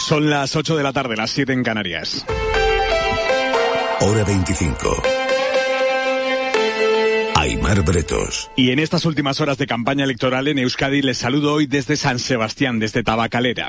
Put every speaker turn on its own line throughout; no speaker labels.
Son las 8 de la tarde, las 7 en Canarias.
Hora 25. Aimar Bretos.
Y en estas últimas horas de campaña electoral en Euskadi les saludo hoy desde San Sebastián, desde Tabacalera.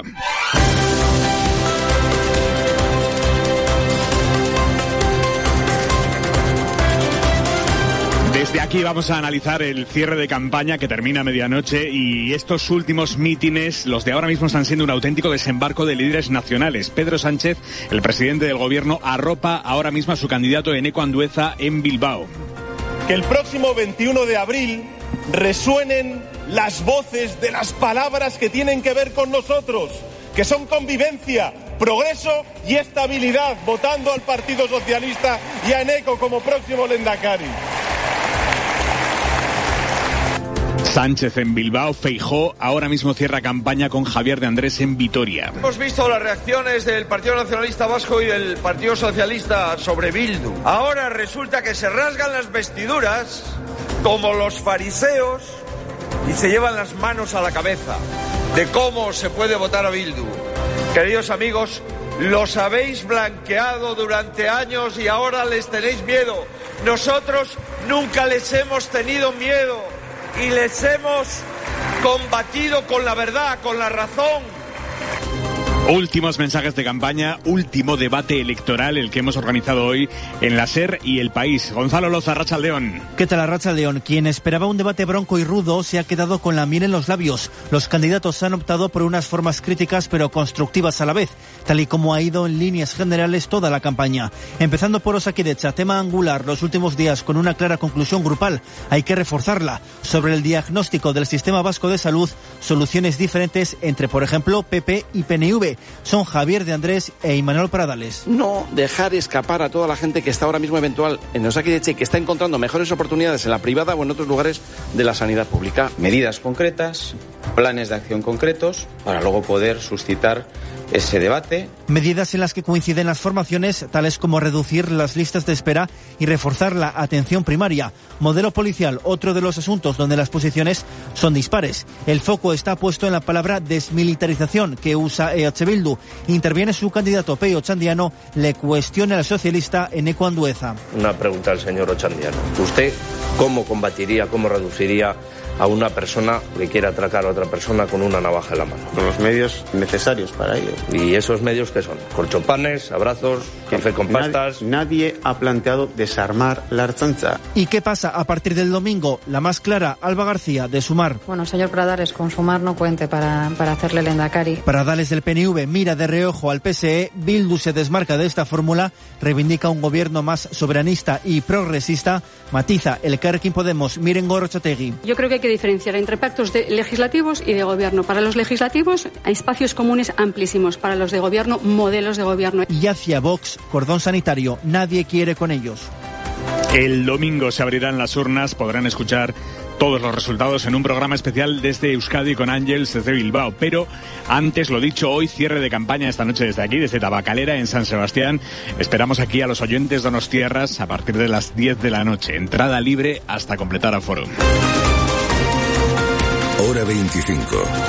Desde aquí vamos a analizar el cierre de campaña que termina a medianoche y estos últimos mítines, los de ahora mismo, están siendo un auténtico desembarco de líderes nacionales. Pedro Sánchez, el presidente del gobierno, arropa ahora mismo a su candidato Eneko Andueza en Bilbao.
Que el próximo 21 de abril resuenen las voces de las palabras que tienen que ver con nosotros, que son convivencia, progreso y estabilidad, votando al Partido Socialista y a Eneko como próximo lehendakari.
Sánchez en Bilbao, Feijóo ahora mismo cierra campaña con Javier de Andrés en Vitoria.
Hemos visto las reacciones del Partido Nacionalista Vasco y del Partido Socialista sobre Bildu. Ahora resulta que se rasgan las vestiduras como los fariseos y se llevan las manos a la cabeza de cómo se puede votar a Bildu. Queridos amigos, los habéis blanqueado durante años y ahora les tenéis miedo. Nosotros nunca les hemos tenido miedo. Y les hemos combatido con la verdad, con la razón.
Últimos mensajes de campaña, último debate electoral, el que hemos organizado hoy en la SER y El País. Gonzalo Loza, Arratsaldeon.
¿Qué tal, Arratsaldeon? Quien esperaba un debate bronco y rudo se ha quedado con la miel en los labios. Los candidatos han optado por unas formas críticas pero constructivas a la vez, tal y como ha ido en líneas generales toda la campaña. Empezando por Osakidetza, tema angular los últimos días con una clara conclusión grupal. Hay que reforzarla. Sobre el diagnóstico del sistema vasco de salud, soluciones diferentes entre, por ejemplo, PP y PNV. Son Javier de Andrés e Imanol Pradales.
No dejar escapar a toda la gente que está ahora mismo eventual en Osakidetza y que está encontrando mejores oportunidades en la privada o en otros lugares de la sanidad pública.
Medidas concretas, planes de acción concretos, para luego poder suscitar ese debate.
Medidas en las que coinciden las formaciones, tales como reducir las listas de espera y reforzar la atención primaria. Modelo policial, otro de los asuntos donde las posiciones son dispares. El foco está puesto en la palabra desmilitarización que usa EH Bildu. Interviene su candidato Peio Otxandiano, le cuestiona al socialista Eneko Andueza.
Una pregunta al señor Otxandiano. ¿Usted cómo combatiría, cómo reduciría a una persona que quiera atracar a otra persona con una navaja en la mano?
Con los medios necesarios para ello.
¿Y esos medios qué son? ¿Corchopanes, abrazos, café con pastas?
Nadie ha planteado desarmar la Ertzaintza.
¿Y qué pasa a partir del domingo? La más clara, Alba García, de Sumar.
Bueno, señor Pradales, con Sumar no cuente para hacerle lehendakari.
Pradales del PNV mira de reojo al PSE. Bildu se desmarca de esta fórmula, reivindica un gobierno más soberanista y progresista. Matiza Elkarrekin Podemos, Miren Gorrotxategi.
Yo creo que hay que diferenciar entre pactos legislativos y de gobierno. Para los legislativos hay espacios comunes amplísimos. Para los de gobierno, modelos de gobierno.
Y hacia Vox, cordón sanitario. Nadie quiere con ellos.
El domingo se abrirán las urnas, podrán escuchar todos los resultados en un programa especial desde Euskadi con Ángels desde Bilbao. Pero antes, lo dicho, hoy cierre de campaña esta noche desde aquí, desde Tabacalera en San Sebastián. Esperamos aquí a los oyentes donostiarras a partir de las 10 de la noche. Entrada libre hasta completar aforo.
Hora 25.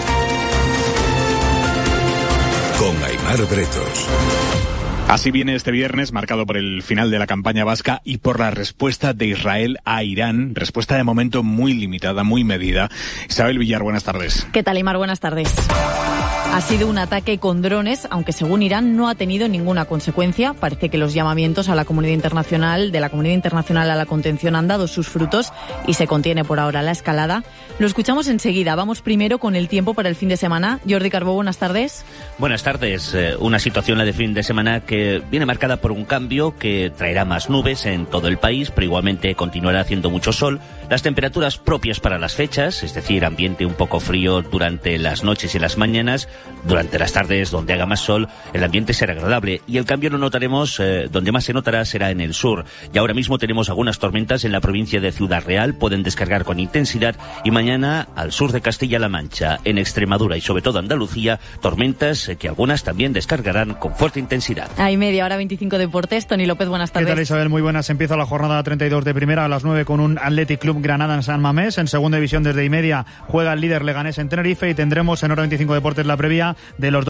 Con Aimar Bretos.
Así viene este viernes, marcado por el final de la campaña vasca y por la respuesta de Israel a Irán. Respuesta de momento muy limitada, muy medida. Isabel Villar, buenas tardes.
¿Qué tal, Aimar? Buenas tardes. Ha sido un ataque con drones, aunque según Irán no ha tenido ninguna consecuencia. Parece que los llamamientos a la comunidad internacional, de la comunidad internacional a la contención han dado sus frutos y se contiene por ahora la escalada. Lo escuchamos enseguida. Vamos primero con el tiempo para el fin de semana. Jordi Carbó, buenas tardes.
Buenas tardes. Una situación, la de fin de semana, que viene marcada por un cambio que traerá más nubes en todo el país, pero igualmente continuará haciendo mucho sol. Las temperaturas propias para las fechas, es decir, ambiente un poco frío durante las noches y las mañanas. Durante las tardes, donde haga más sol, el ambiente será agradable y el cambio lo notaremos, donde más se notará será en el sur. Y ahora mismo tenemos algunas tormentas en la provincia de Ciudad Real, pueden descargar con intensidad, y mañana al sur de Castilla-La Mancha, en Extremadura y sobre todo Andalucía, tormentas que algunas también descargarán con fuerte intensidad.
Hay media hora 25 deportes. Tony López, buenas tardes.
¿Qué tal, Isabel? Muy buenas. Empieza la jornada 32 de primera a las 9 con un Athletic Club Granada en San Mamés. En segunda división desde y media juega el líder Leganés en Tenerife y tendremos en hora 25 deportes la previa de los